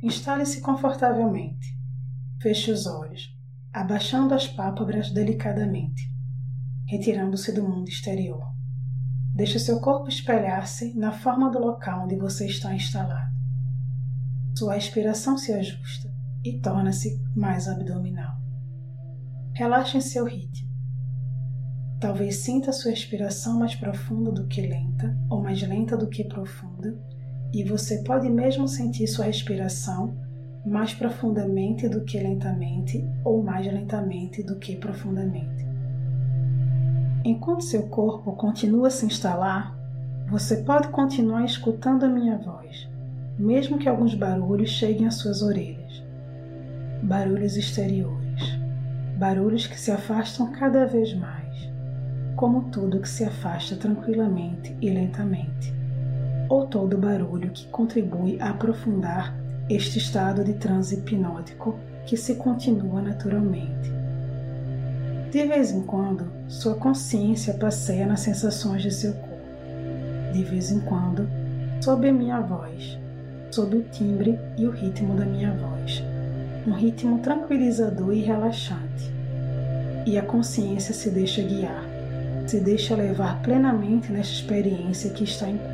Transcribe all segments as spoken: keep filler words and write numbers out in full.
Instale-se confortavelmente. Feche os olhos, abaixando as pálpebras delicadamente, retirando-se do mundo exterior. Deixe seu corpo espelhar-se na forma do local onde você está instalado. Sua respiração se ajusta e torna-se mais abdominal. Relaxe em seu ritmo. Talvez sinta sua respiração mais profunda do que lenta, ou mais lenta do que profunda, e você pode mesmo sentir sua respiração mais profundamente do que lentamente, ou mais lentamente do que profundamente. Enquanto seu corpo continua a se instalar, você pode continuar escutando a minha voz, mesmo que alguns barulhos cheguem às suas orelhas. Barulhos exteriores, barulhos que se afastam cada vez mais, como tudo que se afasta tranquilamente e lentamente, ou todo barulho que contribui a aprofundar este estado de transe hipnótico que se continua naturalmente. De vez em quando, sua consciência passeia nas sensações de seu corpo. De vez em quando, sob a minha voz, sob o timbre e o ritmo da minha voz, um ritmo tranquilizador e relaxante. E a consciência se deixa guiar, se deixa levar plenamente nesta experiência que está em curso.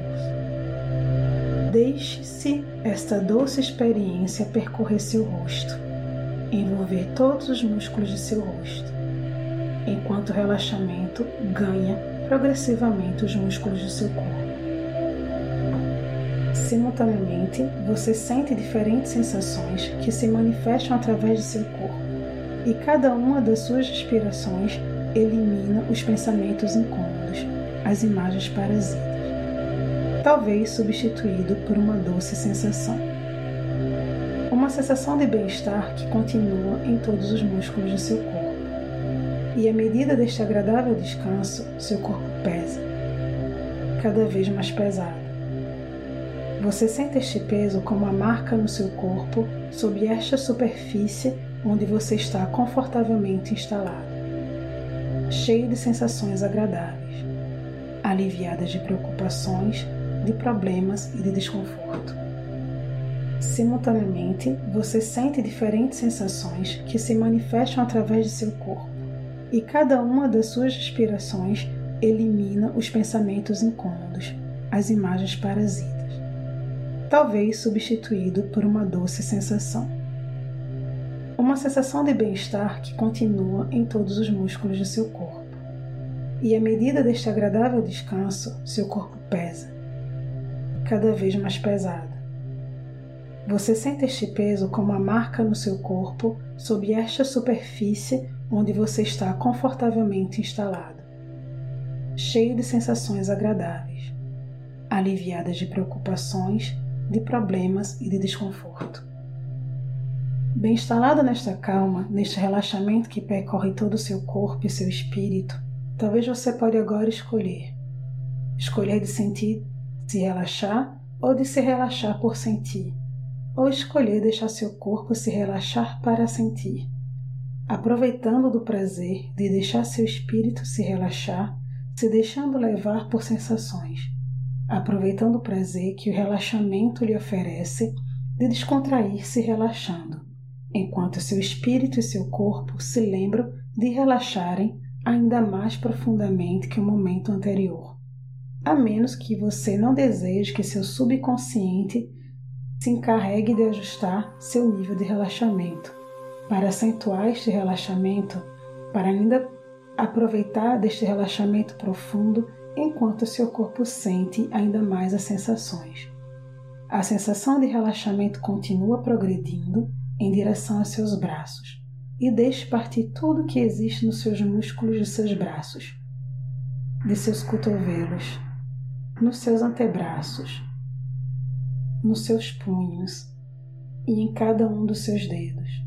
Deixe-se esta doce experiência percorrer seu rosto, envolver todos os músculos de seu rosto, enquanto o relaxamento ganha progressivamente os músculos do seu corpo. Simultaneamente, você sente diferentes sensações que se manifestam através de seu corpo, e cada uma das suas respirações elimina os pensamentos incômodos, as imagens parasitas, talvez substituído por uma doce sensação. Uma sensação de bem-estar que continua em todos os músculos do seu corpo. E à medida deste agradável descanso, seu corpo pesa, cada vez mais pesado. Você sente este peso como uma marca no seu corpo sob esta superfície onde você está confortavelmente instalado, cheio de sensações agradáveis, aliviadas de preocupações, de problemas e de desconforto. Simultaneamente, você sente diferentes sensações que se manifestam através de seu corpo, e cada uma das suas respirações elimina os pensamentos incômodos, as imagens parasitas, talvez substituído por uma doce sensação. Uma sensação de bem-estar que continua em todos os músculos do seu corpo. E à medida deste agradável descanso, seu corpo pesa, cada vez mais pesado. Você sente este peso como uma marca no seu corpo sob esta superfície onde você está confortavelmente instalado, cheio de sensações agradáveis, aliviadas de preocupações, de problemas e de desconforto. Bem instalado nesta calma, neste relaxamento que percorre todo o seu corpo e seu espírito, talvez você pode agora escolher. Escolher de sentir, se relaxar, ou de se relaxar por sentir, ou escolher deixar seu corpo se relaxar para sentir, aproveitando do prazer de deixar seu espírito se relaxar, se deixando levar por sensações, aproveitando o prazer que o relaxamento lhe oferece de descontrair-se relaxando, enquanto seu espírito e seu corpo se lembram de relaxarem ainda mais profundamente que o momento anterior, a menos que você não deseje que seu subconsciente se encarregue de ajustar seu nível de relaxamento, para acentuar este relaxamento, para ainda aproveitar deste relaxamento profundo enquanto seu corpo sente ainda mais as sensações. A sensação de relaxamento continua progredindo em direção aos seus braços e deixe partir tudo que existe nos seus músculos de seus braços, de seus cotovelos, nos seus antebraços, nos seus punhos e em cada um dos seus dedos.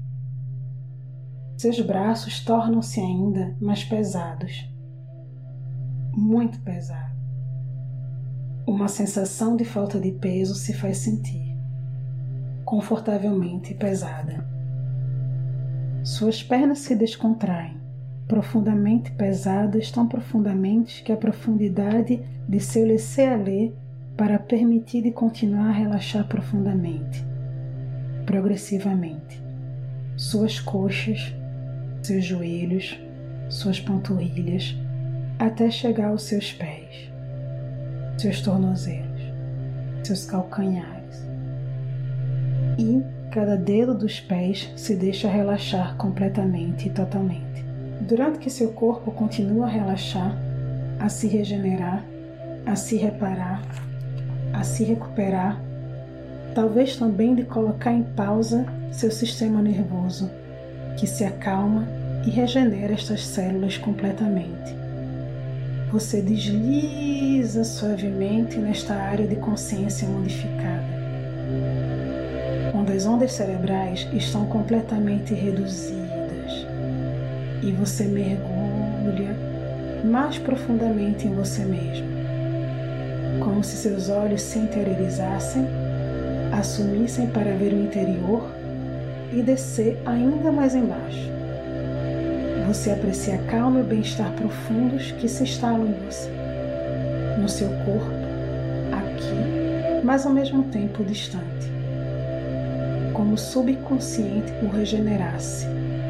Seus braços tornam-se ainda mais pesados, muito pesados. Uma sensação de falta de peso se faz sentir, confortavelmente pesada. Suas pernas se descontraem, profundamente pesadas, tão profundamente que a profundidade de seu laisser-aller para permitir de continuar a relaxar profundamente. progressivamente, suas coxas, seus joelhos, suas panturrilhas, até chegar aos seus pés, seus tornozelos, seus calcanhares. E cada dedo dos pés se deixa relaxar completamente e totalmente. Durante que seu corpo continua a relaxar, a se regenerar, a se reparar, a se recuperar, talvez também de colocar em pausa seu sistema nervoso, que se acalma e regenera estas células completamente. Você desliza suavemente nesta área de consciência modificada, onde as ondas cerebrais estão completamente reduzidas e você mergulha mais profundamente em você mesmo, como se seus olhos se interiorizassem, assumissem para ver o interior e descer ainda mais embaixo. Você aprecia a calma e o bem-estar profundos que se instalam em você, no seu corpo, aqui, mas ao mesmo tempo distante, como o subconsciente o regenerasse.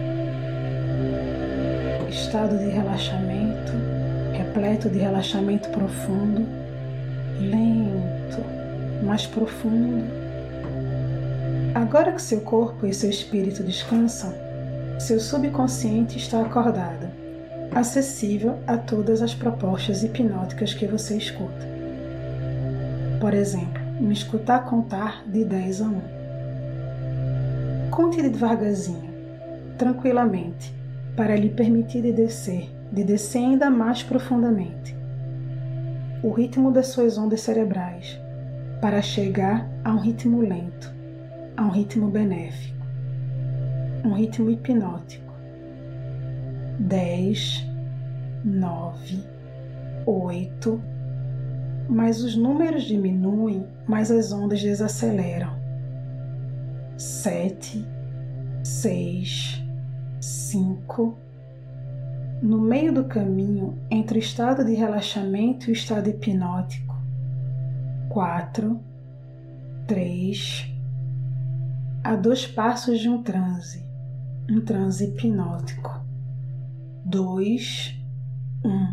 Estado de relaxamento, repleto de relaxamento profundo, lento, mais profundo. Agora que seu corpo e seu espírito descansam, seu subconsciente está acordado, acessível a todas as propostas hipnóticas que você escuta. Por exemplo, me escutar contar de dez a um. Conte devagarzinho, tranquilamente, para lhe permitir de descer, de descer ainda mais profundamente. O ritmo das suas ondas cerebrais, para chegar a um ritmo lento, a um ritmo benéfico, um ritmo hipnótico. Dez, nove, oito, mas os números diminuem, mas as ondas desaceleram. Sete, seis, cinco. No meio do caminho entre o estado de relaxamento e o estado hipnótico. Quatro, três. A dois passos de um transe, um transe hipnótico. Dois, um.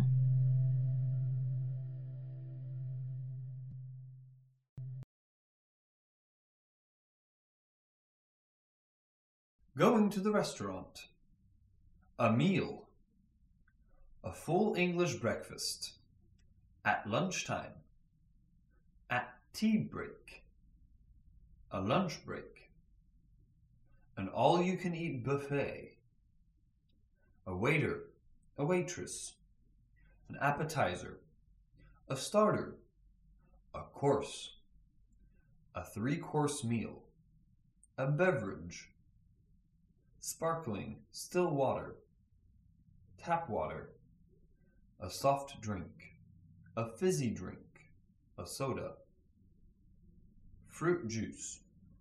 Going to the restaurant. A meal. A full English breakfast. At lunchtime. At tea break. A lunch break. An all-you-can-eat buffet. A waiter, a waitress. An appetizer. A starter. A course. A three-course meal. A beverage. Sparkling, still water. Tap water. A soft drink. A fizzy drink. A soda. Fruit juice.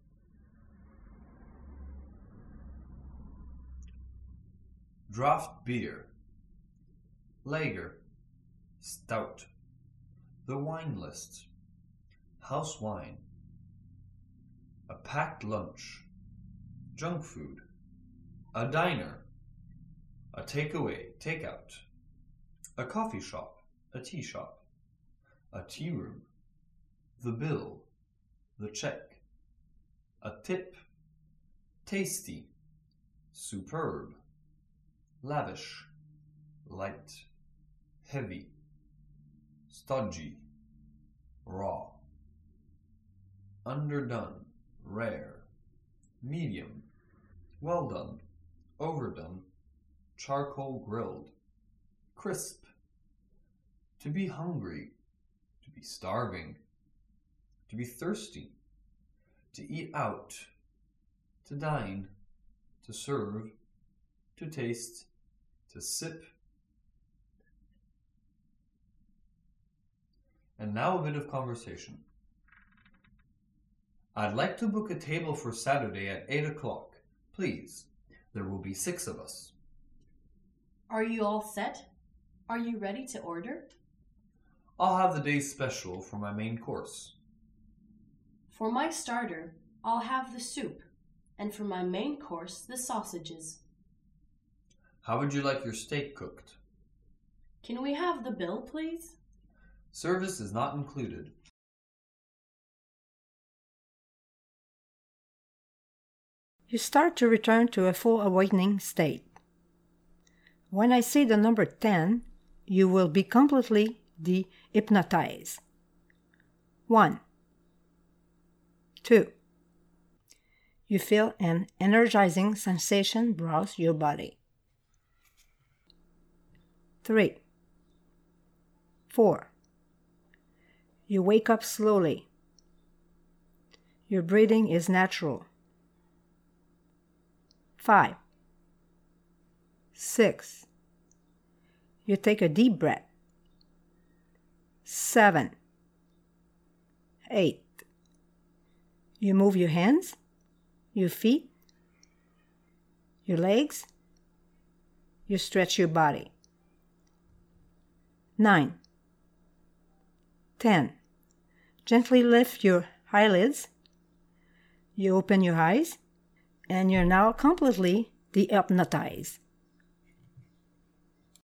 Draft beer. Lager. Stout. The wine list. House wine. A packed lunch. Junk food. A diner. A takeaway, takeout. A coffee shop. A tea shop. A tea room. The bill. The check. A tip. Tasty. Superb. Lavish. Light. Heavy. Stodgy. Raw. Underdone. Rare. Medium. Well done. Overdone. Charcoal grilled. Crisp. To be hungry. To be starving. To be thirsty. To eat out. To dine. To serve. To taste. To sip. And now a bit of conversation. I'd like to book a table for Saturday at eight o'clock. Please. There will be six of us. Are you all set? Are you ready to order? I'll have the day's special for my main course. For my starter, I'll have the soup. And for my main course, the sausages. How would you like your steak cooked? Can we have the bill, please? Service is not included. You start to return to a full awakening state. When I say the number ten, you will be completely de-hypnotized. One. Two. You feel an energizing sensation browse your body. Three. Four. You wake up slowly. Your breathing is natural. Five. Six. You take a deep breath. Seven. Eight. You move your hands, your feet, your legs. You stretch your body. Nine. Ten. Gently lift your eyelids. You open your eyes, and you're now completely de-hypnotized.